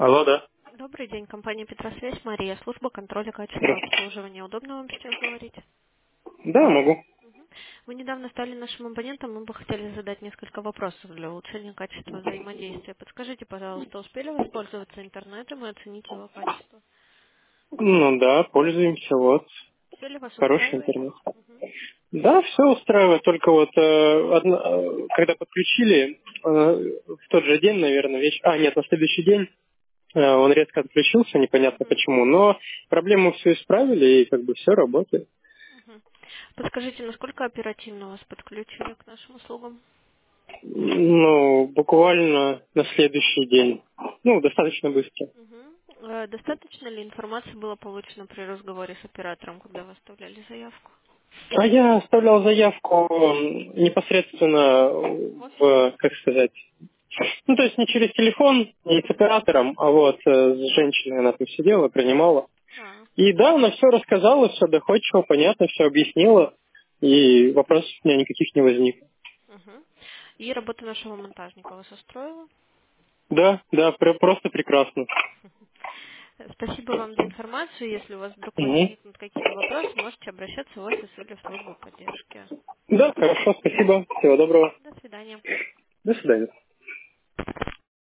Алло, да. Добрый день, компания Петросвязь, Мария, служба контроля качества обслуживания. Удобно вам сейчас говорить? Да, могу. Вы недавно стали нашим абонентом, мы бы хотели задать несколько вопросов для улучшения качества взаимодействия. Подскажите, пожалуйста, успели воспользоваться интернетом и оценить его качество? Ну да, пользуемся, вот. Все ли вас Хороший устраивает? интернет. Да, все устраивает, только вот когда подключили, в тот же день, наверное, нет, на следующий день он резко отключился, непонятно почему, но проблему все исправили, и как бы все работает. Подскажите, насколько оперативно вас подключили к нашим услугам? Ну, буквально на следующий день. Ну, достаточно быстро. Достаточно ли информации было получено при разговоре с оператором, когда вы оставляли заявку? А я оставлял заявку непосредственно В офисе? в, как сказать, ну, то есть не через телефон, не с оператором, а вот с женщиной она там сидела, принимала. А, И да, она все рассказала, все доходчиво, понятно, все объяснила, и вопросов у меня никаких не возникло. угу. И работа нашего монтажника вас устроила? Да, да, просто прекрасно. Спасибо вам за информацию. Если у вас вдруг Мгм. возникнут какие-то вопросы, можете обращаться в офис или в службу поддержки. Да, хорошо, спасибо, всего доброго. До свидания. До свидания.